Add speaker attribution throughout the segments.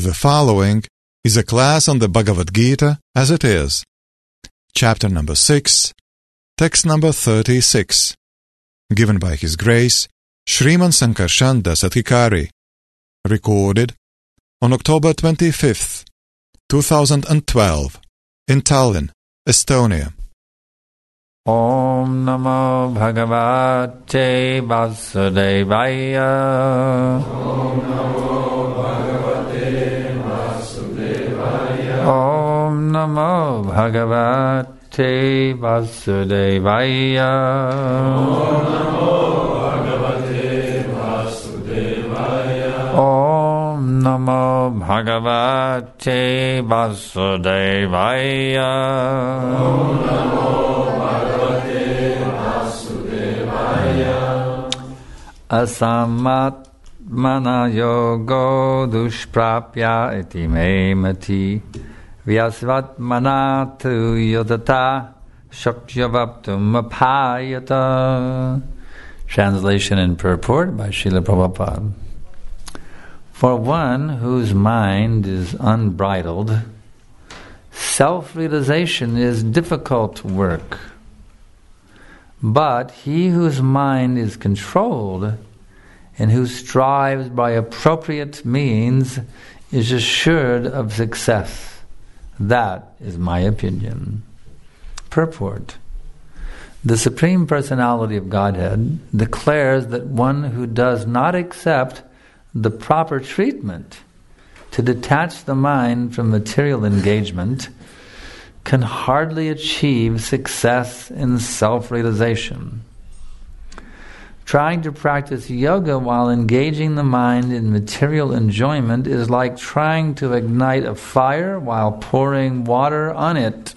Speaker 1: The following is a class on the Bhagavad Gita as it is. Chapter number 6, text number 36, given by His Grace, Sriman Sankarshan Dasatikari, recorded on October 25th, 2012, in Tallinn, Estonia.
Speaker 2: Om Namo Bhagavate Vasudevaya.
Speaker 3: Om Namo Bhagavate Vasudevaya.
Speaker 2: Om Namo Bhagavate Vasudevaya.
Speaker 3: Om Namo Bhagavate Vasudevaya.
Speaker 2: Om Namo Bhagavate Vasudevaya.
Speaker 3: Om Namo
Speaker 2: Asamat mana yogo dushprapya iti me mati vyasvat manatu yodata shakyavaptum apayata. Translation and purport by Srila Prabhupada. For one whose mind is unbridled, self-realization is difficult work. But he whose mind is controlled and who strives by appropriate means is assured of success. That is my opinion. Purport. The Supreme Personality of Godhead declares that one who does not accept the proper treatment to detach the mind from material engagement can hardly achieve success in self-realization. Trying to practice yoga while engaging the mind in material enjoyment is like trying to ignite a fire while pouring water on it.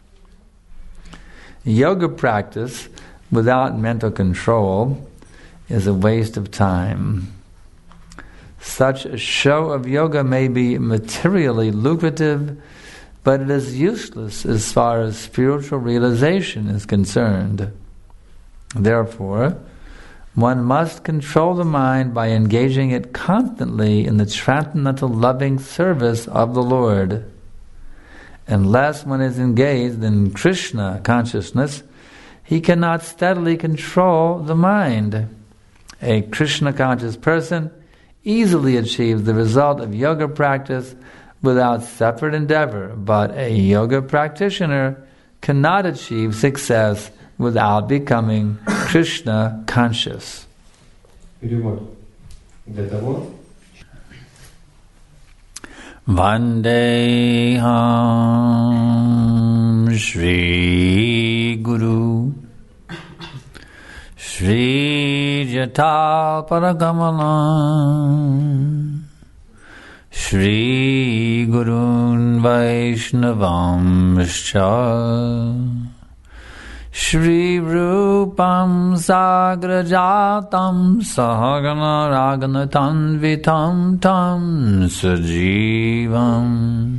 Speaker 2: Yoga practice without mental control is a waste of time. Such a show of yoga may be materially lucrative, but it is useless as far as spiritual realization is concerned. Therefore, one must control the mind by engaging it constantly in the transcendental loving service of the Lord. Unless one is engaged in Krishna consciousness, he cannot steadily control the mind. A Krishna conscious person easily achieves the result of yoga practice without separate endeavor, but a yoga practitioner cannot achieve success without becoming Krishna conscious. Vandeham Shri Guru Shri Jata Paragamalam Shri Gurun Vaishnavamscha Shri Rupam Sagrajatam Sahagana Raganatam Vitam Tam Sajivam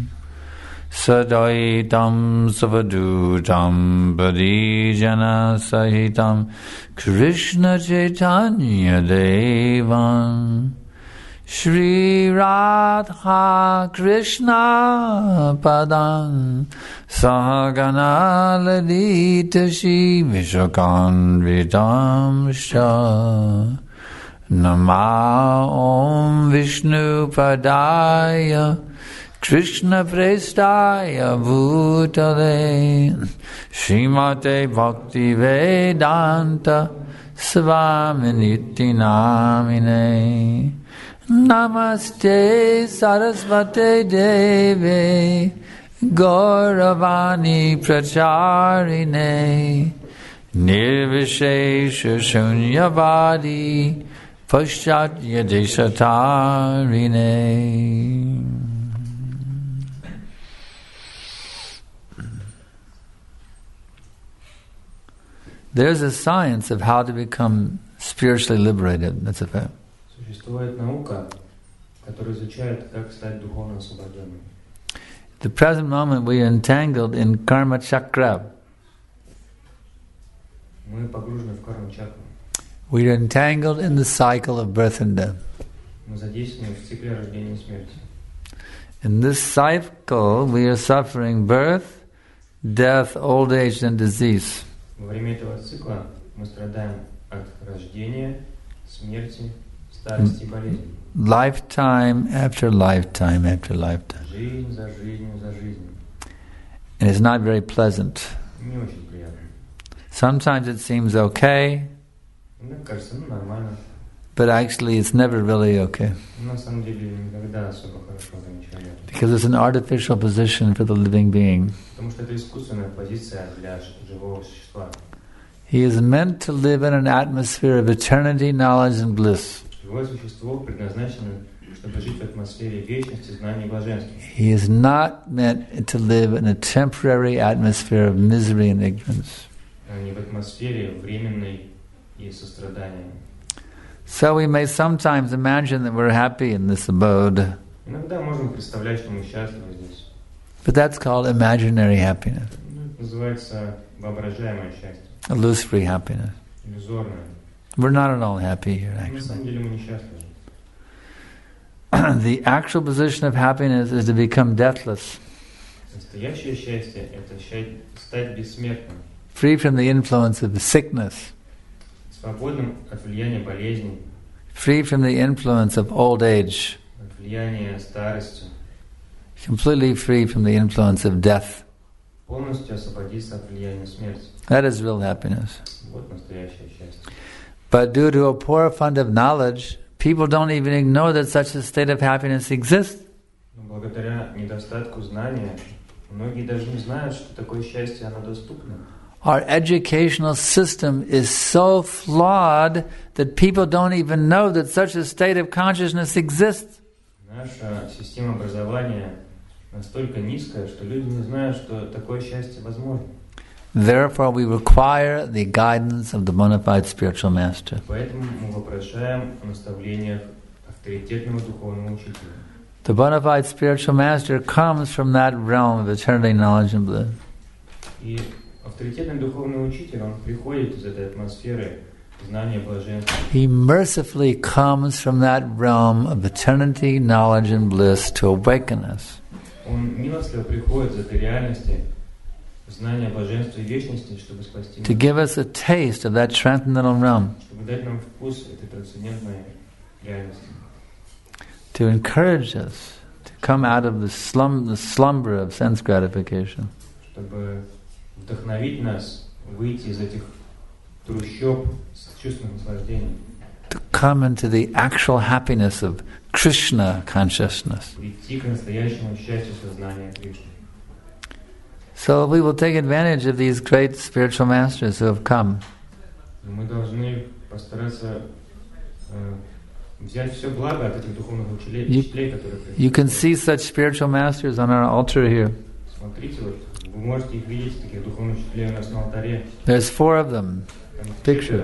Speaker 2: Sadaitam Savadutam Padijana Sahitam Krishna Chaitanya Devam Shri Radha Krishna Padam Sahagana Ladita Shri Vishakan Vitam Shah Nama Om Vishnu Padaya Krishna Prestaya Bhutale Srimate Bhakti Vedanta Svaminiti Namine Namaste Sarasvate Deve Gauravani Pracharine Nirvishesha Shunyavadi Paschatya Deshatarine. There's a science of how to become spiritually liberated. That's a fact.
Speaker 4: Существует наука, которая изучает, как стать духовно освобожденным.
Speaker 2: At the present moment we are entangled in karma chakra.
Speaker 4: Мы погружены в карму-чакру.
Speaker 2: We are entangled in the cycle of birth and death.
Speaker 4: Мы задействованы в цикле рождения и смерти.
Speaker 2: In this cycle, we are suffering birth, death, old age, and disease.
Speaker 4: Во время этого цикла мы страдаем от рождения, смерти, старости и болезни.
Speaker 2: Lifetime after lifetime after lifetime.
Speaker 4: Жизнь за жизнью за жизнью.
Speaker 2: And it's not very pleasant.
Speaker 4: Не очень приятно.
Speaker 2: Sometimes it seems okay,
Speaker 4: Мне кажется, нормально.
Speaker 2: but actually it's never really okay.
Speaker 4: На самом деле никогда особо хорошо ничего нет.
Speaker 2: Because it's an artificial position for the living being.
Speaker 4: Потому что это искусственная позиция для живого существа.
Speaker 2: He is meant to live in an atmosphere of eternity, knowledge and bliss.
Speaker 4: Живое существо предназначено, чтобы жить в атмосфере вечности, знания и блаженства.
Speaker 2: He is not meant to live in a temporary atmosphere of misery and ignorance.
Speaker 4: А не в атмосфере временной и сострадания.
Speaker 2: So we may sometimes imagine that we're happy in this abode,
Speaker 4: Иногда можем представлять, что мы счастливы здесь.
Speaker 2: but that's called imaginary happiness,
Speaker 4: Это называется воображаемое счастье,
Speaker 2: illusory happiness.
Speaker 4: иллюзорное.
Speaker 2: We're not at all happy here,
Speaker 4: На
Speaker 2: actually.
Speaker 4: самом деле мы несчастливы.
Speaker 2: The actual position of happiness is to become deathless,
Speaker 4: Настоящее счастье – это стать бессмертным,
Speaker 2: free from the influence of sickness,
Speaker 4: свободным от влияния болезней,
Speaker 2: free from the influence of old age,
Speaker 4: от влияния старости,
Speaker 2: completely free from the influence of death.
Speaker 4: полностью освободиться от влияния смерти.
Speaker 2: That is real happiness.
Speaker 4: Вот настоящее счастье.
Speaker 2: But due to a poor fund of knowledge, people don't even know that such a state of happiness exists.
Speaker 4: Но благодаря недостатку знания, многие даже не знают, что такое счастье, оно доступно.
Speaker 2: Our educational system is so flawed that people don't even know that such a state of consciousness exists.
Speaker 4: Наша система образования настолько низкая, что люди не знают, что такое счастье возможно.
Speaker 2: Therefore, we require the guidance of the bona fide spiritual master.
Speaker 4: Поэтому мы вопрошаем о наставлениях авторитетного духовного учителя.
Speaker 2: The bona fide spiritual master comes from that realm of eternity, knowledge and bliss.
Speaker 4: И авторитетный духовный учитель, он приходит из этой атмосферы знания, блаженства.
Speaker 2: He mercifully comes from that realm of eternity, knowledge and bliss to awaken us.
Speaker 4: Он милостливо приходит из этой реальности знания, блаженства и вечности, чтобы спасти
Speaker 2: To
Speaker 4: нас,
Speaker 2: give us a taste of that transcendental realm,
Speaker 4: чтобы дать нам вкус этой трансцендентной реальности,
Speaker 2: to encourage us to come out of the slumber of sense gratification,
Speaker 4: чтобы вдохновить нас выйти из этих трущоб с чувственным наслаждением,
Speaker 2: to come into the actual happiness of Krishna consciousness.
Speaker 4: прийти к настоящему счастью сознания Кришны.
Speaker 2: So we will take advantage of these great spiritual masters who have come.
Speaker 4: И мы должны постараться взять все благо от этих духовных учителей, которые
Speaker 2: You can
Speaker 4: приходят.
Speaker 2: see such spiritual masters on our altar here.
Speaker 4: Смотрите, вот, вы можете их видеть, таких духовных учителей у нас на алтаре.
Speaker 2: There's 4 of them.
Speaker 4: Там
Speaker 2: Picture.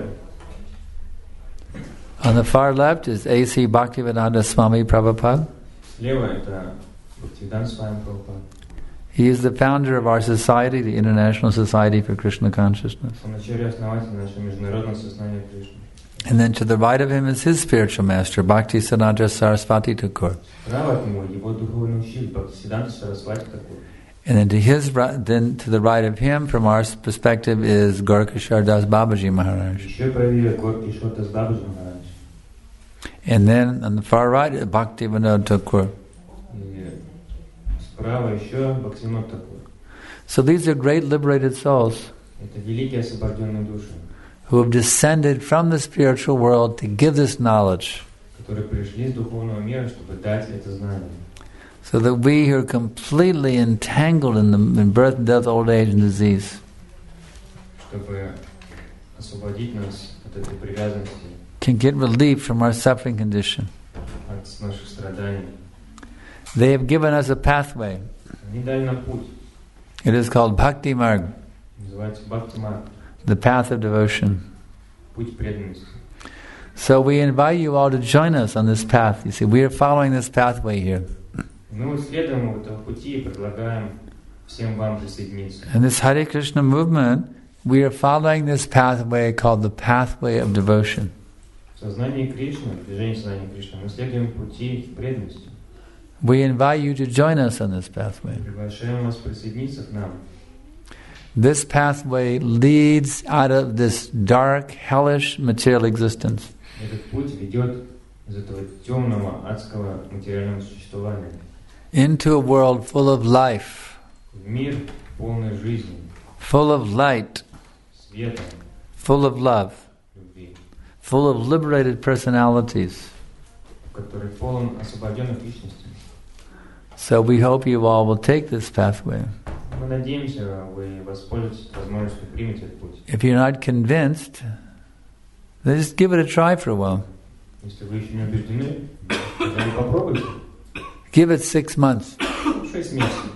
Speaker 2: On the far left is A.C. Bhaktivedanta Swami Prabhupada.
Speaker 4: Слева это Бхактивиданта Свами Прабхупада.
Speaker 2: He is the founder of our society, the International Society for Krishna Consciousness.
Speaker 4: Он вначале основатель нашего международного сознания Кришны.
Speaker 2: And then to the right of him is his spiritual master, Bhakti Siddhanta Saraswati Thakur.
Speaker 4: Справа от него его духовный учитель Бхактисиданта Сарасвати Тхакур.
Speaker 2: And then to his right, then to the right of him, from our perspective, is Gorkishore Das Babaji Maharaj.
Speaker 4: Еще правее Горки Шотас Бабаджи Махарадж.
Speaker 2: And then on the far right, Bhakti Vinod Thakur.
Speaker 4: И справа еще Бхактивинод Тхакур.
Speaker 2: So these are great liberated souls
Speaker 4: Это великие освобожденные души,
Speaker 2: who have descended from the spiritual world to give this knowledge,
Speaker 4: которые пришли из духовного мира, чтобы дать это знание.
Speaker 2: so that we who are completely entangled in birth, death, old age, and disease
Speaker 4: Чтобы освободить нас от этой привязанности,
Speaker 2: can get relief from our suffering condition.
Speaker 4: от наших страданий.
Speaker 2: They have given us a pathway.
Speaker 4: Они дали нам путь.
Speaker 2: It is called Bhakti Marg,
Speaker 4: Называется Бхакти-марг,
Speaker 2: the path of devotion.
Speaker 4: путь преданности.
Speaker 2: So we invite you all to join us on this path. You see, we are following this pathway here.
Speaker 4: Мы вот следуем этого пути и предлагаем всем вам присоединиться.
Speaker 2: In this Hare Krishna movement, we are following this pathway called the pathway of devotion.
Speaker 4: В сознании Кришны, в движении сознания Кришны, мы следуем пути преданности.
Speaker 2: We invite you to join us on this pathway.
Speaker 4: Приглашаем вас присоединиться к нам.
Speaker 2: This pathway leads out of this dark, hellish material existence
Speaker 4: Этот путь ведет из этого темного, адского материального существования
Speaker 2: into a world full of life,
Speaker 4: в мир полной жизни,
Speaker 2: full of light,
Speaker 4: света,
Speaker 2: full of love,
Speaker 4: любви,
Speaker 2: full of liberated personalities.
Speaker 4: который полон освобожденных личностей.
Speaker 2: So we hope you all will take this pathway.
Speaker 4: Мы надеемся, вы воспользуетесь возможностью примете этот путь.
Speaker 2: If you're not convinced, then just give it a try for a while.
Speaker 4: Если вы еще не убеждены, тогда попробуйте.
Speaker 2: Give it 6 months,
Speaker 4: 6 месяцев,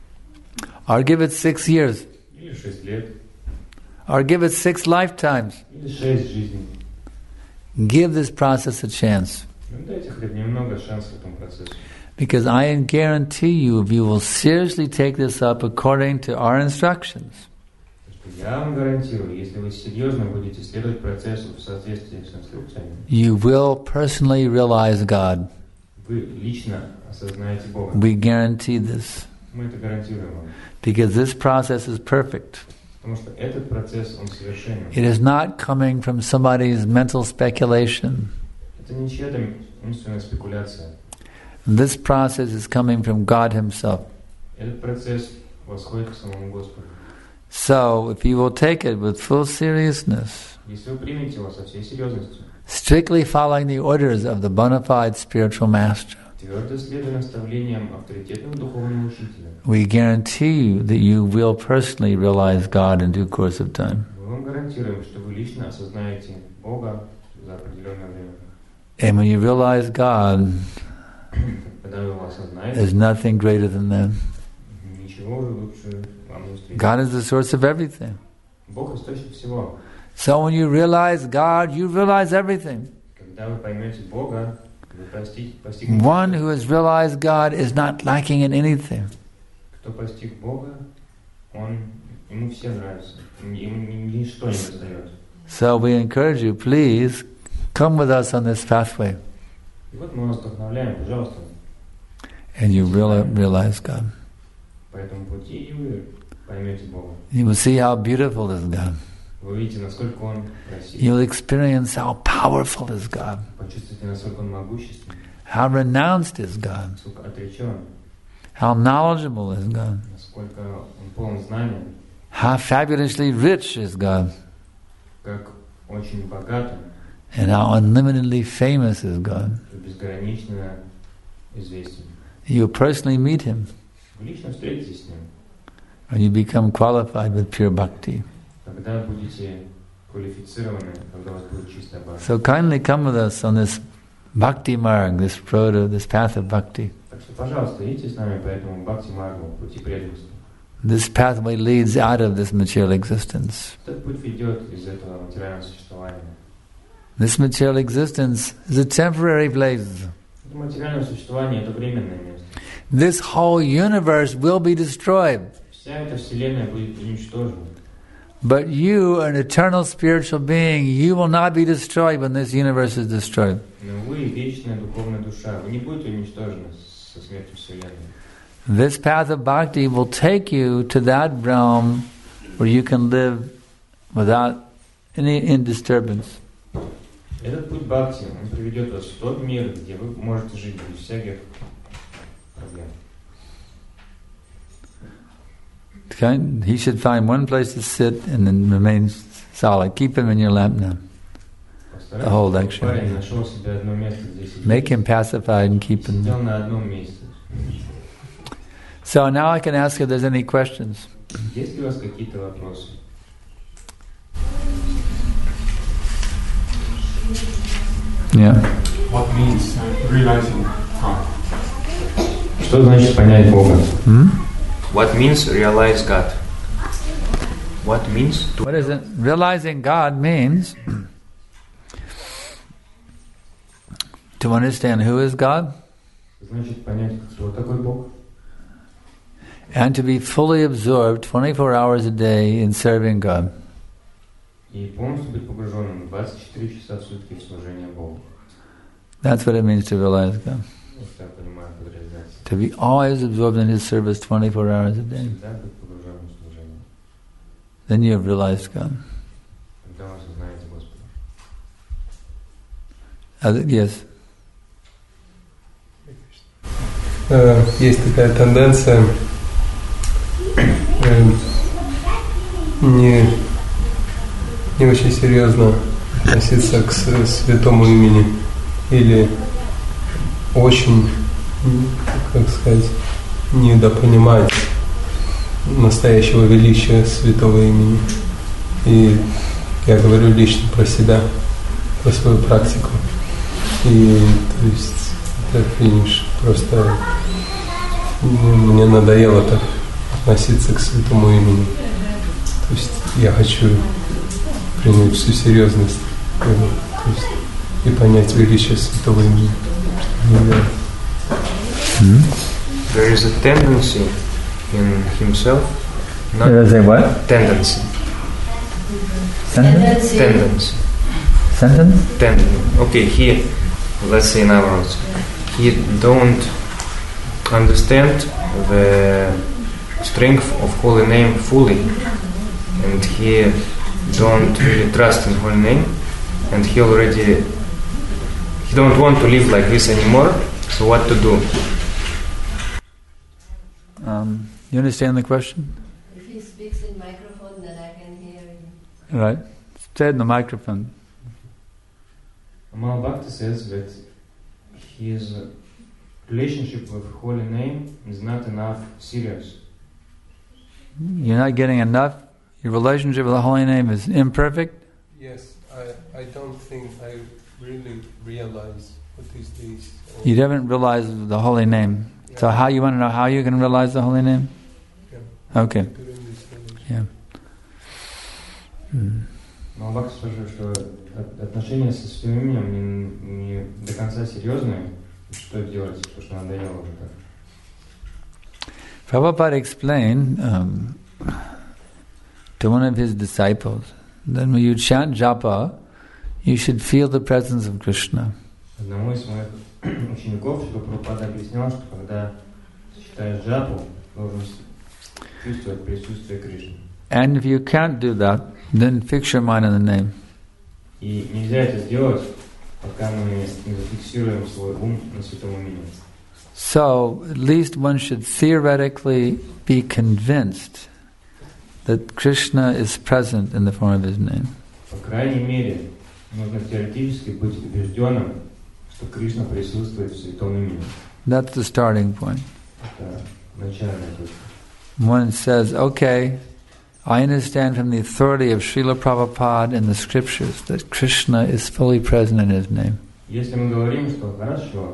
Speaker 2: or give it 6 years,
Speaker 4: или 6 лет,
Speaker 2: or give it 6 lifetimes.
Speaker 4: или 6 жизней.
Speaker 2: Give this process a chance.
Speaker 4: Ну, дайте хотя бы немного шансов этому процессу.
Speaker 2: Because I guarantee you, if you will seriously take this up according to our instructions,
Speaker 4: Я вам гарантирую, если вы серьезно будете следовать процессу в соответствии с инструкциями,
Speaker 2: you will personally realize God.
Speaker 4: вы лично осознаете Бога.
Speaker 2: We guarantee this.
Speaker 4: Мы это гарантируем вам.
Speaker 2: Because this process is perfect.
Speaker 4: Потому что этот процесс, он совершенен.
Speaker 2: It is not coming from somebody's mental speculation.
Speaker 4: Это не чья-то умственная спекуляция.
Speaker 2: This process is coming from God Himself.
Speaker 4: Этот процесс восходит к самому Господу.
Speaker 2: So, if you will take it with full seriousness,
Speaker 4: Если вы примете его со всей серьезностью,
Speaker 2: strictly following the orders of the bona fide spiritual master,
Speaker 4: твердо следуя наставлениям авторитетного духовного учителя,
Speaker 2: we guarantee you that you will personally realize God in due course of time.
Speaker 4: мы вам гарантируем, что вы лично осознаете Бога за определенное время.
Speaker 2: And when you realize God,
Speaker 4: Когда вы его осознаете,
Speaker 2: there's nothing greater than that.
Speaker 4: ничего уже лучше вам не встретить.
Speaker 2: God is the source of everything.
Speaker 4: Бог источник всего.
Speaker 2: So when you realize God, you realize everything.
Speaker 4: Когда вы поймете Бога, вы постигнете.
Speaker 2: One who has realized God is not lacking in anything.
Speaker 4: Кто постиг Бога, ему все нравится, ему ничто не достает.
Speaker 2: So we encourage you, please come with us on this pathway,
Speaker 4: И вот мы вас вдохновляем, пожалуйста,
Speaker 2: and you realize God.
Speaker 4: по этому пути, и вы поймете Бога.
Speaker 2: You will see how beautiful is God.
Speaker 4: Вы увидите, насколько Он красив.
Speaker 2: You will experience how powerful is God,
Speaker 4: Почувствуйте, насколько Он могущественный,
Speaker 2: how renounced is God,
Speaker 4: насколько отречен,
Speaker 2: how knowledgeable is God,
Speaker 4: насколько Он полон знаний,
Speaker 2: how fabulously rich is God,
Speaker 4: как очень богатым
Speaker 2: and how unlimitedly famous is God.
Speaker 4: и безгранично известен.
Speaker 2: You will personally meet Him,
Speaker 4: Вы лично встретитесь с Ним,
Speaker 2: and you become qualified with pure bhakti.
Speaker 4: когда будете квалифицированы, когда у вас будет чистая бхакти.
Speaker 2: So kindly come with us on this bhakti marg, this road, this path of bhakti.
Speaker 4: Так что, пожалуйста, идите с нами по этому бхакти-маргу, пути преданности.
Speaker 2: This pathway leads out of this material existence.
Speaker 4: Этот путь ведет из этого материального существования.
Speaker 2: This material existence is a temporary place.
Speaker 4: Это материальное существование – это временное место.
Speaker 2: This whole universe will be destroyed.
Speaker 4: Вся эта вселенная будет уничтожена.
Speaker 2: But you, an eternal spiritual being, you will not be destroyed when this universe is destroyed.
Speaker 4: Но вы, вечная духовная душа, вы не будете уничтожены со смертью вселенной.
Speaker 2: This path of bhakti will take you to that realm where you can live without any disturbance.
Speaker 4: Этот путь бхакти, он приведет вас в тот мир, где вы можете жить без всяких проблем.
Speaker 2: He should find one place to sit and then remain solid. Keep him in your lamp now. The whole lecture.
Speaker 4: Парень нашел себе одно место, где сидит.
Speaker 2: Make him pacified and keep him.
Speaker 4: Сидел на одном месте.
Speaker 2: So now I can ask if there's any questions.
Speaker 4: Есть ли у вас какие-то вопросы?
Speaker 2: Yeah.
Speaker 3: What means realizing God?
Speaker 4: Что значит понять Бога?
Speaker 5: What means realize God? What means to...
Speaker 2: What is it? Realizing God means to understand who is God
Speaker 4: Значит понять, кто такой Бог,
Speaker 2: and to be fully absorbed 24 hours a day in serving God.
Speaker 4: и полностью быть погруженным 24 часа в сутки в служение Богу.
Speaker 2: That's what it means to realize God.
Speaker 4: Вот так понимаю под реализацией.
Speaker 2: To be always absorbed in His service 24 hours a day.
Speaker 4: Всегда быть погруженным в служение.
Speaker 2: Then you have realized God.
Speaker 4: Когда вы осознаете Господа.
Speaker 2: Yes.
Speaker 6: Есть такая тенденция не очень серьезно относиться к святому имени или очень, как сказать, недопонимать настоящего величия святого имени. И я говорю лично про себя, про свою практику. И то есть это финиш. Просто мне надоело так относиться к святому имени. То есть я хочу принять всю серьезность и понять величие святого имени.
Speaker 5: There is a tendency in himself.
Speaker 2: Say what?
Speaker 5: Tendency.
Speaker 2: Sentence?
Speaker 5: Tendency.
Speaker 2: Sentence?
Speaker 5: Okay, he, let's say in other words, he don't understand the strength of holy name fully, and he don't really trust in holy name, and he don't want to live like this anymore. So what to do?
Speaker 2: You understand the question?
Speaker 7: If he speaks in microphone, then I can hear him.
Speaker 2: Right. Say it in the microphone.
Speaker 4: Amal Bhakti says that his relationship with holy name is not enough serious.
Speaker 2: You're not getting enough? Your relationship with the holy name is imperfect?
Speaker 6: Yes, I don't think I really realize what is this.
Speaker 2: You haven't realized the holy name.
Speaker 6: Yeah.
Speaker 2: So how you want to know how you can realize the holy name?
Speaker 6: Yeah.
Speaker 2: Okay. Yeah.
Speaker 4: Но Бхакти спрашивает, что отношения со святым именем не до конца серьезные. Что делать, потому что надоело уже так.
Speaker 2: Prabhupada explained to one of his disciples that when you chant japa, you should feel the presence of Krishna.
Speaker 4: Одному из моих учеников Прабхупада объяснял, что когда читаешь джапу, должен чувствовать присутствие Кришны.
Speaker 2: And if you can't do that, then fix your mind on the name.
Speaker 4: И нельзя это сделать, пока мы не зафиксируем свой ум на святом имени.
Speaker 2: So, at least one should theoretically be convinced that Krishna is present in the form of his name.
Speaker 4: По крайней мере, нужно теоретически быть убежденным, что Кришна присутствует в святом имени.
Speaker 2: That's the starting point.
Speaker 4: Это начальная точка.
Speaker 2: One says, okay, I understand from the authority of Srila Prabhupada in the scriptures that Krishna is fully present in his name.
Speaker 4: Если мы говорим, что хорошо,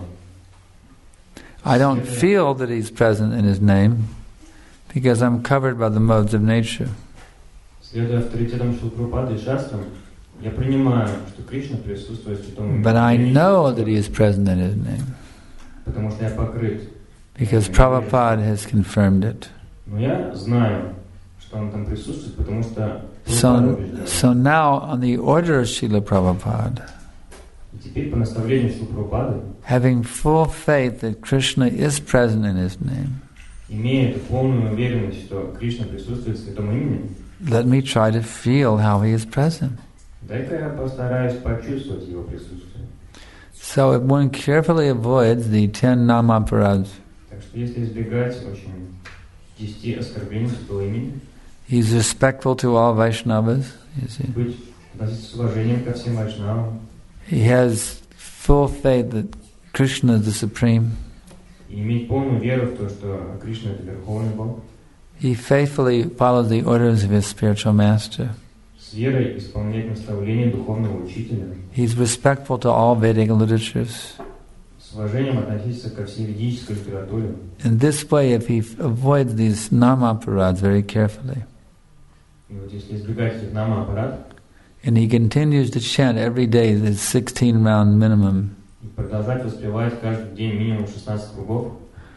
Speaker 2: I don't feel that he's present in his name because I'm covered by the modes of nature.
Speaker 4: Следуя авторитетам Шрилы Прабхупады и шастрам, я принимаю, что Кришна присутствует в святом имени.
Speaker 2: But I know that he is present in his name
Speaker 4: Потому что я покрыт.
Speaker 2: because Prabhupada has confirmed it.
Speaker 4: Но я знаю, что он там присутствует, потому что Прабхупада убеждает.
Speaker 2: So now, on the order of Srila Prabhupada,
Speaker 4: И теперь по наставлению Шрилы Прабхупады,
Speaker 2: having full faith that Krishna is present in his name,
Speaker 4: имея эту полную уверенность, что Кришна присутствует в святом имени,
Speaker 2: let me try to feel how he is present.
Speaker 4: дай-ка я постараюсь почувствовать его присутствие.
Speaker 2: So if one carefully avoids the 10 namaparad,
Speaker 4: Так что если избегать очень 10 оскорблений святого имени,
Speaker 2: he's respectful to all Vaishnavas, you see.
Speaker 4: быть, относиться с уважением ко всем вайшнавам,
Speaker 2: He has full faith that Krishna is the Supreme.
Speaker 4: и иметь полную веру в то, что Кришна — это Верховный Бог,
Speaker 2: He faithfully follows the orders of his spiritual master.
Speaker 4: с верой исполнять наставления духовного учителя,
Speaker 2: He's respectful to all Vedic literatures.
Speaker 4: с уважением относиться ко всей ведической литературе.
Speaker 2: In this way, if he avoids these namaparads very carefully,
Speaker 4: И вот если избегать этих намапарад,
Speaker 2: and he continues to chant every day the 16 round minimum,
Speaker 4: и продолжать воспевать каждый день минимум 16 кругов,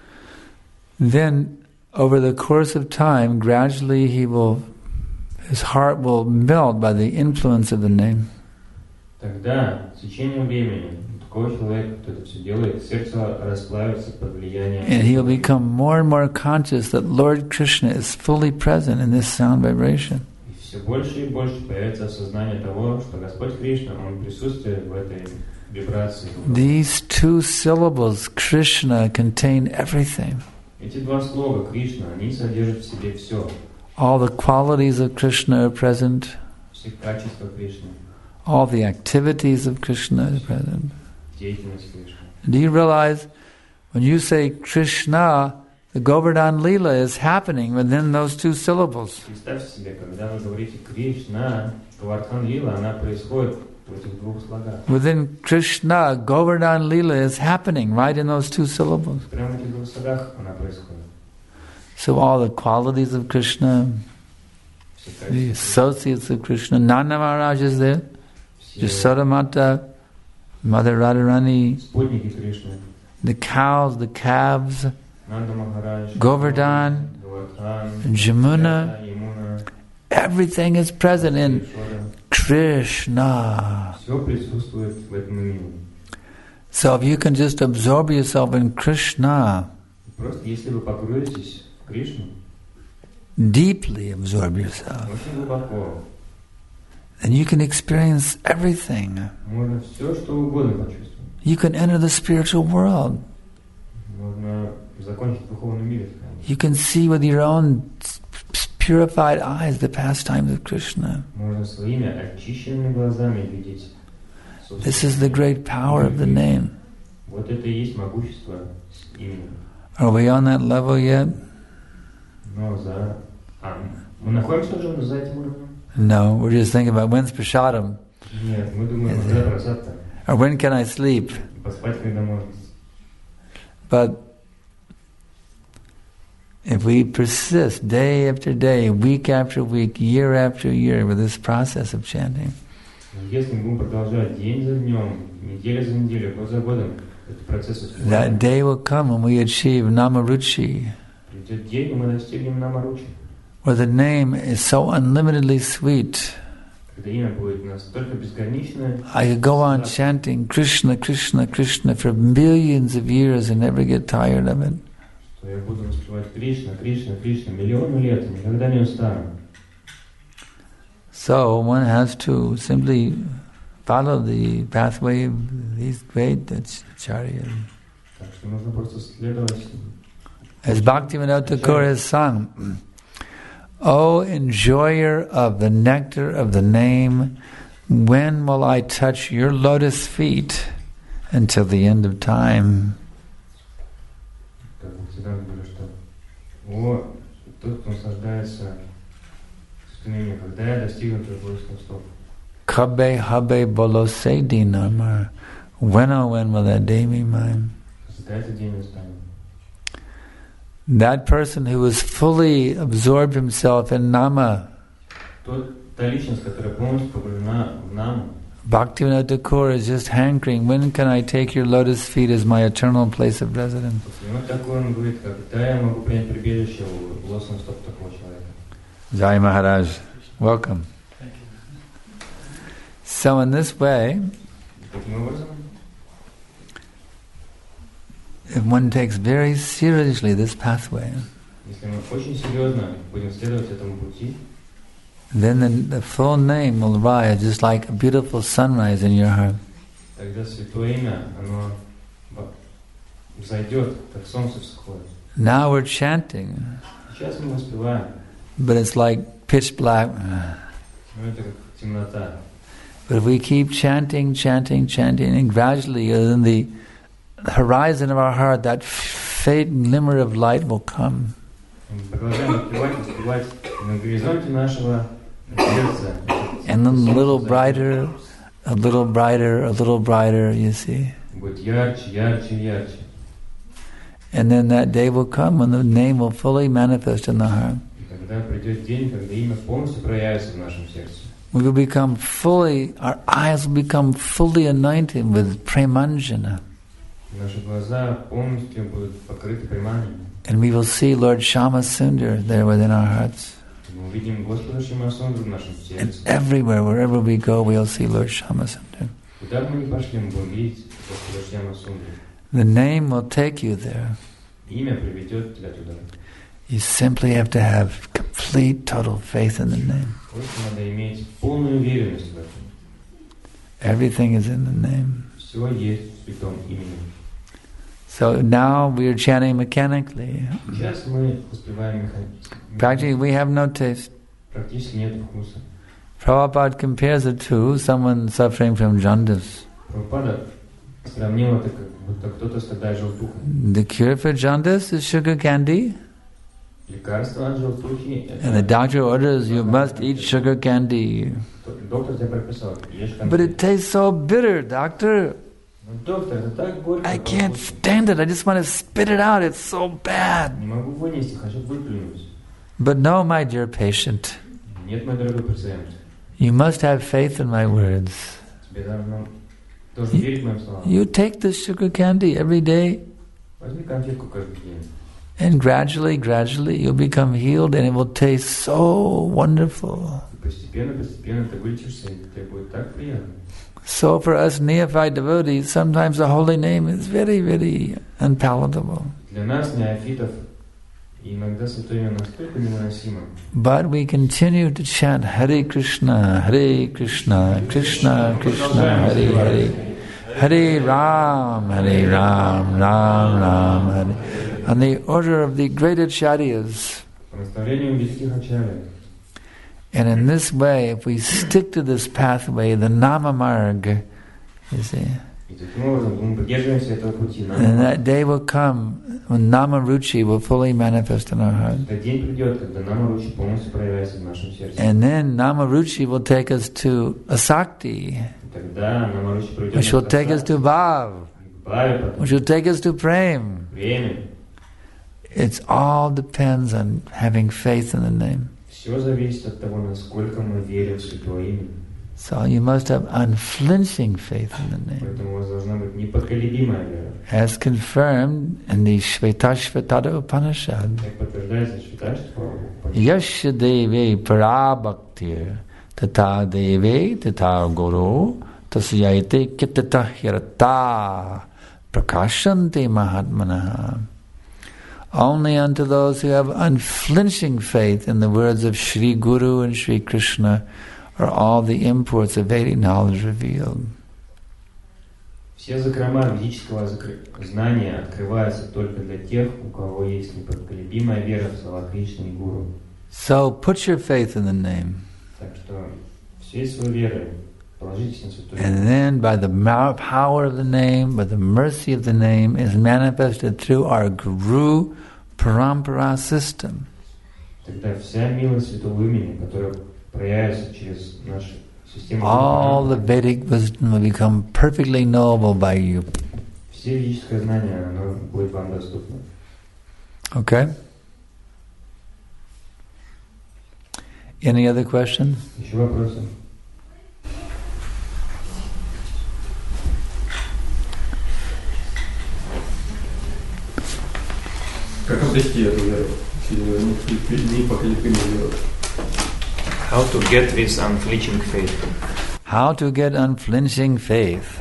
Speaker 2: then over the course of time, gradually his heart will melt by the influence of the name.
Speaker 4: тогда с течением времени Такого человека, кто это все делает, сердце расплавится под влиянием.
Speaker 2: And he'll become more and more conscious that Lord Krishna is fully present in this sound vibration.
Speaker 4: И все больше и больше появится осознание того, что Господь Кришна, Он присутствует в этой вибрации.
Speaker 2: These two syllables, Krishna, contain everything.
Speaker 4: Эти два слова Кришна, они содержат в себе все.
Speaker 2: All the qualities of Krishna are present.
Speaker 4: Все качества Кришны.
Speaker 2: All the activities of Krishna are present.
Speaker 4: Деятельность Кришны.
Speaker 2: Do you realize when you say Krishna, the Govardhan Leela is happening within those two syllables?
Speaker 4: Представьте себе, когда вы говорите Кришна, Govardhan Лила, она происходит в этих двух слогах.
Speaker 2: Within Krishna, Govardhan Leela is happening right in those two syllables.
Speaker 4: Прямо в этих двух слогах она происходит.
Speaker 2: So all the qualities of Krishna, the associates of Krishna, Nanda Maharaj is there, Yashoda Mata, Mother Radharani,
Speaker 4: Спутники Кришны,
Speaker 2: the cows, the calves,
Speaker 4: Нанда Махарадж,
Speaker 2: Govardhan, Jamuna,
Speaker 4: Ямуна,
Speaker 2: everything is present in
Speaker 4: Ишвара.
Speaker 2: Krishna.
Speaker 4: Все присутствует в этом имени.
Speaker 2: So if you can just absorb yourself in Krishna,
Speaker 4: Просто если вы погрузитесь в Кришну,
Speaker 2: deeply absorb yourself,
Speaker 4: очень глубоко,
Speaker 2: then you can experience everything.
Speaker 4: можно все, что угодно почувствовать.
Speaker 2: You can enter the spiritual world.
Speaker 4: Можно закончить в духовном мире.
Speaker 2: You can see with your own purified eyes the pastimes of Krishna.
Speaker 4: Можно своими очищенными глазами видеть.
Speaker 2: This is the great power of the name.
Speaker 4: Вот это и есть могущество имени.
Speaker 2: Are we on that level yet?
Speaker 4: Но мы находимся уже за этим уровнем?
Speaker 2: No, we're just thinking about when's prasadam,
Speaker 4: Нет, мы думаем, когда просадка.
Speaker 2: or when can I sleep?
Speaker 4: Поспать, когда можно.
Speaker 2: But if we persist day after day, week after week, year after year with this process of chanting,
Speaker 4: Если мы будем продолжать день за днем, неделя за неделей, год за годом, этот процесс успеваем,
Speaker 2: that day will come when we achieve Namaruchi,
Speaker 4: придет день, и мы достигнем Намаручи,
Speaker 2: where the name is so unlimitedly sweet.
Speaker 4: когда имя будет настолько безграничное.
Speaker 2: I could go on chanting Krishna, Krishna, Krishna for millions of years and never get tired of it.
Speaker 4: Что я буду воспевать Кришна, Кришна, Кришна миллионы лет, и никогда не устану.
Speaker 2: So one has to simply follow the pathway of these great acharyas.
Speaker 4: Так что нужно просто следовать.
Speaker 2: As Bhaktivinoda Thakur has sung, O enjoyer of the nectar of the name, when will I touch your lotus feet until the end of time?
Speaker 4: Как всегда говорю, что о, тот, кто наслаждается святым, когда я достигну твоих божественных стоп.
Speaker 2: Kabe habe bolo se dinamar, when oh when will that day be mine?
Speaker 4: Когда этот день настанет.
Speaker 2: That person who has fully absorbed himself in nama,
Speaker 4: Та личность, которая полностью погружена в наму,
Speaker 2: Bhaktivinoda Thakur is just hankering, when can I take your lotus feet as my eternal place of residence?
Speaker 4: вот такой он говорит, когда я могу принять прибежище у лосных стоп такого человека.
Speaker 2: Jai Maharaj, welcome. So in this way,
Speaker 4: Таким образом,
Speaker 2: if one takes very seriously this pathway,
Speaker 4: если мы очень серьезно будем следовать этому пути,
Speaker 2: then the full name will rise just like a beautiful sunrise in your heart.
Speaker 4: тогда святое имя, оно взойдет, как солнце всходит.
Speaker 2: Now we're chanting,
Speaker 4: Сейчас мы воспеваем,
Speaker 2: but it's like pitch black.
Speaker 4: но это как темнота.
Speaker 2: But if we keep chanting, chanting, chanting, and gradually in the horizon of our heart, that faint glimmer of light will come.
Speaker 4: Продолжаем воспевать на горизонте нашего сердца.
Speaker 2: And then a little brighter, a little brighter, a little brighter, you see.
Speaker 4: Будет ярче, ярче, ярче.
Speaker 2: And then that day will come when the name will fully manifest in the heart.
Speaker 4: И тогда придет день, когда имя полностью проявится в нашем сердце.
Speaker 2: We will become fully, our eyes will become fully anointed with premanjana.
Speaker 4: Наши глаза полностью будут покрыты приманием.
Speaker 2: And we will see Lord Shama Sundar there within our hearts.
Speaker 4: Мы увидим Господа Шимасундру в нашем
Speaker 2: And
Speaker 4: сердце.
Speaker 2: everywhere, wherever we go, we'll see Lord Shama Sundar.
Speaker 4: Куда бы мы ни пошли, мы будем видеть после Шьяма Сундри.
Speaker 2: The name will take you there.
Speaker 4: Имя приведет тебя туда.
Speaker 2: You simply have to have complete, total faith in the name.
Speaker 4: Просто надо иметь полную уверенность в этом.
Speaker 2: Everything is in the name.
Speaker 4: Все есть в святом имени.
Speaker 2: So now we are chanting mechanically.
Speaker 4: Сейчас мы воспеваем механически.
Speaker 2: Practically, we have no taste.
Speaker 4: Практически нет вкуса.
Speaker 2: Prabhupada compares it to someone suffering from jaundice.
Speaker 4: Прабхупада сравнил это, как будто кто-то страдает желтухой.
Speaker 2: The cure for jaundice is sugar candy.
Speaker 4: Лекарство от желтухи.
Speaker 2: And the doctor orders you must eat sugar candy.
Speaker 4: Доктор тебе прописал, ешь конфеты.
Speaker 2: But it tastes so bitter, doctor.
Speaker 4: Доктор, это так горько.
Speaker 2: I can't stand it. I just want to spit it out. It's so bad.
Speaker 4: Не могу вынести, хочу выплюнуть.
Speaker 2: But no, my dear patient,
Speaker 4: Нет, мой дорогой пациент.
Speaker 2: you must have faith in my words.
Speaker 4: Тебе должен верить моим словам.
Speaker 2: You take this sugar candy every day,
Speaker 4: Возьми конфетку каждый день.
Speaker 2: and gradually, you'll become healed, and it will taste so wonderful.
Speaker 4: Постепенно ты вылечишься, и тебе будет так приятно.
Speaker 2: So for us neophyte devotees, sometimes the holy name is very, very unpalatable.
Speaker 4: Для нас, неофитов, иногда святое имя настолько невыносимо.
Speaker 2: But we continue to chant Hare Krishna, Krishna Krishna, Hare Hare, Hare Ram, Ram Ram, Hare, on the order of the great acharyas.
Speaker 4: По наставлению великих ачарьев.
Speaker 2: And in this way, if we stick to this pathway, the Nama Marg, you see,
Speaker 4: И таким образом мы придерживаемся этого пути.
Speaker 2: and that day will come when Nama Ruchi will fully manifest in our heart.
Speaker 4: Этот день придет, когда Нама Ручи полностью проявляется в нашем сердце.
Speaker 2: And then Nama Ruchi will take us to Asakti,
Speaker 4: Тогда Нама Ручи придет
Speaker 2: which will take us to Bhav,
Speaker 4: к Бхаве, потом
Speaker 2: which will take us to Prem.
Speaker 4: время.
Speaker 2: It all depends on having faith in the name.
Speaker 4: Все зависит от того, насколько мы верим в святое имя.
Speaker 2: So you must have unflinching faith in the name,
Speaker 4: Поэтому у вас должна быть непоколебимая вера.
Speaker 2: as confirmed in the Shvetashvatada Upanishad.
Speaker 4: Как подтверждается Швиташва,
Speaker 2: Yasya Devi Parabhaktir Tata Devi Tata Guru Tasyaite Kitata Hirata Prakashanti Mahatmanaha. Only unto those who have unflinching faith in the words of Shri Guru and Shri Krishna are all the imports of Vedic knowledge revealed.
Speaker 4: все закрома ведического знания открываются только для тех, у кого есть непоколебимая вера в слова Кришны и Гуру.
Speaker 2: So put your faith in the name.
Speaker 4: Так что всей своей верой положитесь на святое
Speaker 2: And
Speaker 4: имя.
Speaker 2: then by the power of the name, by the mercy of the name is manifested through our Guru Parampara system.
Speaker 4: Тогда вся милость святого имени, которая проявится через нашу систему,
Speaker 2: All the Vedic wisdom will become perfectly knowable by you.
Speaker 4: все ведическое знание, оно будет вам доступно.
Speaker 2: Okay? Any other question?
Speaker 4: Еще вопросы?
Speaker 3: Как обрести эту веру? Непоколебимую веру.
Speaker 5: How to get this unflinching faith?
Speaker 2: How to get unflinching faith.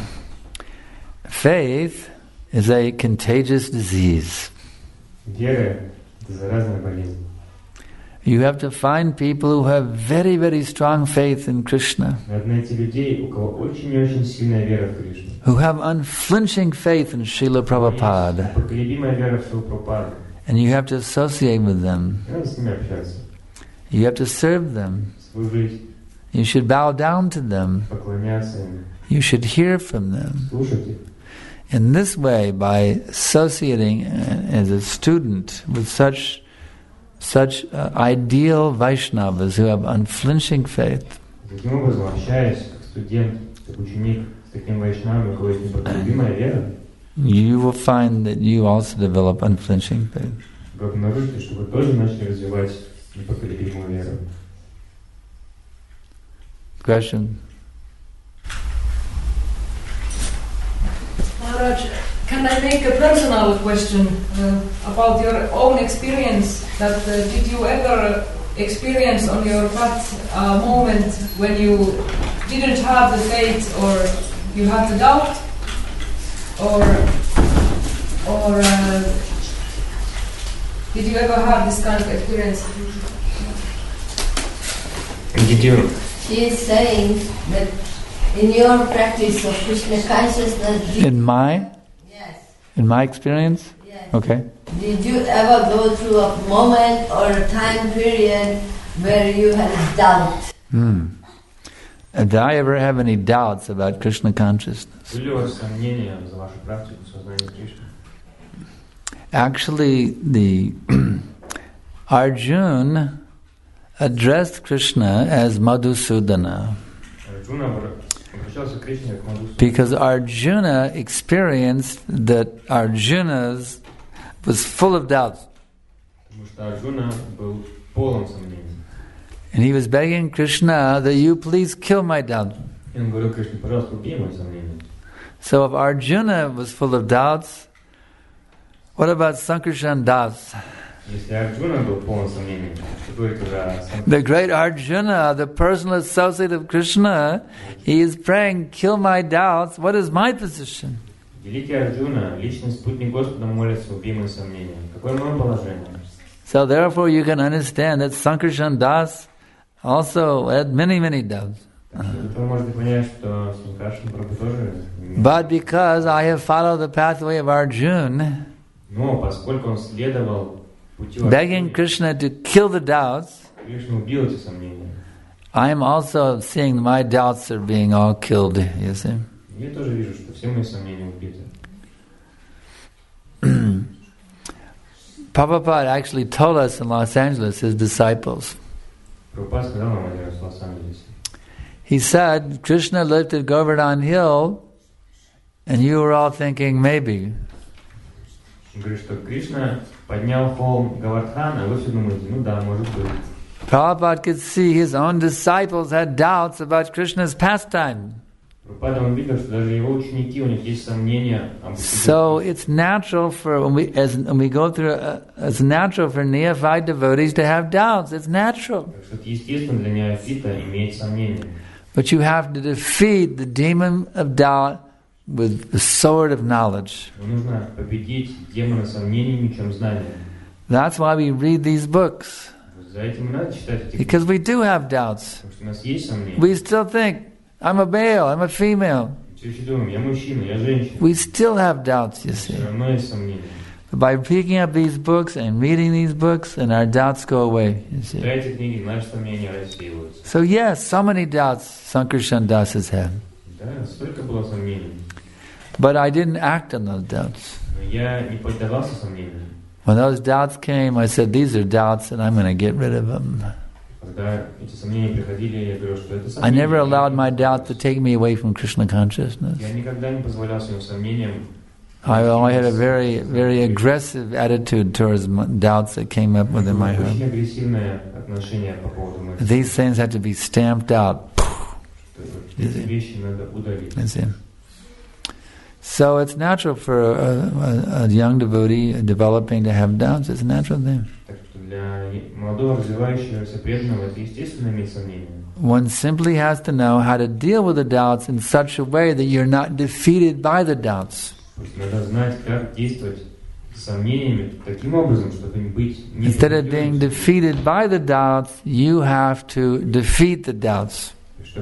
Speaker 2: Faith is a contagious disease.
Speaker 4: Вера – это заразная болезнь.
Speaker 2: You have to find people who have very, very strong faith in Krishna,
Speaker 4: Надо найти людей, у кого очень и очень сильная вера в Кришну.
Speaker 2: who have unflinching faith in Srila Prabhupada,
Speaker 4: Непоколебимая вера в Шрила Прабхупаду.
Speaker 2: and you have to associate with them.
Speaker 4: И надо с ними общаться,
Speaker 2: You have to serve them.
Speaker 4: служить,
Speaker 2: You should bow down to them.
Speaker 4: поклоняться им,
Speaker 2: You should hear from them.
Speaker 4: слушать их.
Speaker 2: In this way, by associating as a student with such ideal Vaishnavas who have unflinching faith,
Speaker 4: Таким образом, общаясь как студент, как ученик с таким вайшнавом, у кого есть непоколебимая вера,
Speaker 2: you will find that you also develop unflinching faith.
Speaker 4: вы обнаружите, что вы тоже начали развивать непоколебимую веру.
Speaker 2: Question?
Speaker 8: Maharaj, can I make a personal question about your own experience? That did you ever experience on your path a moment when you didn't have the faith or you had the doubt? or did you ever have this kind of experience?
Speaker 5: Did you?
Speaker 7: She is saying that in your practice of Krishna consciousness...
Speaker 2: In my experience?
Speaker 7: Yes.
Speaker 2: Okay.
Speaker 7: Did you ever go through a moment or a time period where you had doubt?
Speaker 2: Did I ever have any doubts about Krishna consciousness?
Speaker 4: Были у вас сомнения за вашу практику сознания Кришны?
Speaker 2: Actually, the Arjuna addressed Krishna as Madhusudana. Because Arjuna experienced that Arjuna's was full of doubts. And he was begging Krishna that you please kill my doubt. So if Arjuna was full of doubts, what about Sankarshan Das? The great Arjuna, the personal associate of Krishna, he is praying, kill my doubts. What is my position? So therefore you can understand that Sankarshan Das also had many, many doubts. But because I have followed the pathway of Arjuna, begging Krishna to kill the doubts, I am also seeing my doubts are being all killed, you see. Prabhupada actually told us in Los Angeles, his disciples, he said, Krishna lifted Govardhan Hill, and you were all thinking, maybe. Prabhupada could see his own disciples had doubts about Krishna's pastime. So it's natural for when we go through. It's natural for neophyte devotees to have doubts. It's natural. But you have to defeat the demon of doubt with the sword of knowledge. That's why we read these books. Because we do have doubts. We still think, I'm a male, I'm a female. We still have doubts, you see. But by picking up these books and reading these books, and our doubts go away, you see. So yes, so many doubts Sankarshan Das has had. But I didn't act on those doubts. When those doubts came, I said, these are doubts and I'm going to get rid of them. I never allowed my doubt to take me away from Krishna consciousness. I had a very, very aggressive attitude towards doubts that came up within my heart. These things had to be stamped out. You see? So it's natural for a young devotee developing to have doubts. It's a natural thing. One simply has to know how to deal with the doubts in such a way that you're not defeated by the doubts. Instead of being defeated by the doubts, you have to defeat the doubts.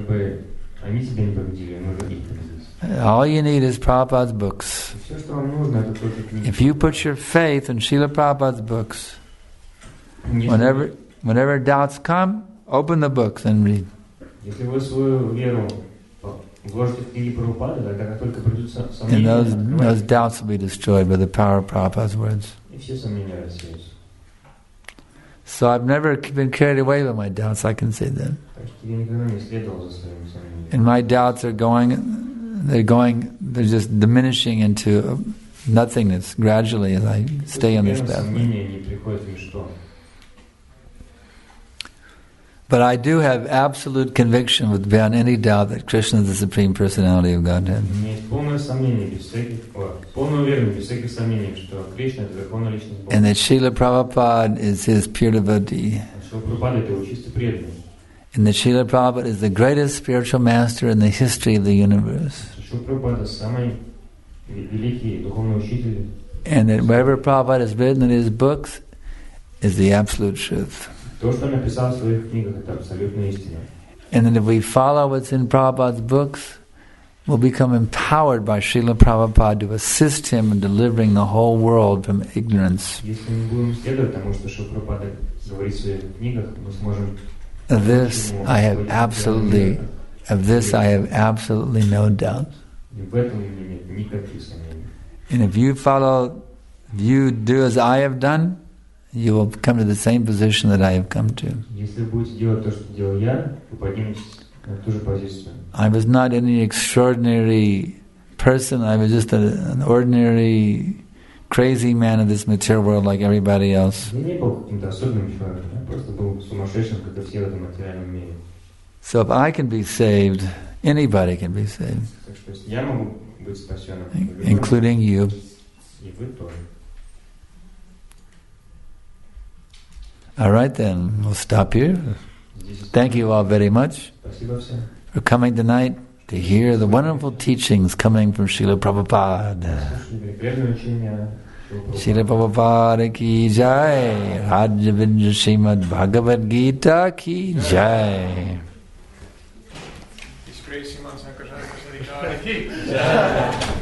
Speaker 2: All you need is Prabhupada's books. If you put your faith in Srila Prabhupada's books, whenever doubts come, open the books and read. And those doubts will be destroyed by the power of Prabhupada's words. So I've never been carried away by my doubts, I can say that. And my doubts are they're just diminishing into nothingness gradually as I stay on this path. But I do have absolute conviction with beyond any doubt that Krishna is the Supreme Personality of Godhead. And that Srila Prabhupada is his pure devotee. And that Srila Prabhupada is the greatest spiritual master in the history of the universe.
Speaker 4: великий духовный учитель.
Speaker 2: And that whatever Prabhupada has written in his books is the absolute truth.
Speaker 4: То, что он написал в своих книгах, это абсолютная истина.
Speaker 2: And then if we follow what's in Prabhupada's books, we'll become empowered by Srila Prabhupada to assist him in delivering the whole world from ignorance.
Speaker 4: Если мы будем следовать тому, что Шрила Прабхупада говорит в своих книгах, мы сможем.
Speaker 2: Of this I have absolutely no doubt.
Speaker 4: И в этом у меня нет никаких сомнений.
Speaker 2: And if you do as I have done, you will come to the same position that I have come to.
Speaker 4: Если вы будете делать то, что делал я, вы подниметесь на ту же позицию.
Speaker 2: I was not any extraordinary person. I was just an ordinary crazy man in this material world like everybody else.
Speaker 4: Я не был каким-то особенным человеком. Я просто был сумасшедшим, как и все в этом материальном мире.
Speaker 2: So if I can be saved, anybody can be saved.
Speaker 4: Так что если я могу быть спасенным,
Speaker 2: including you.
Speaker 4: И вы тоже.
Speaker 2: All right then, we'll stop here. Thank you all very much for coming tonight to hear the wonderful teachings coming from Srila Prabhupada. Srila Prabhupada ki jai, Rajavindra Srimad Bhagavad Gita ki jai.
Speaker 3: His Grace Sriman Sankarshan Sarikara ki jai.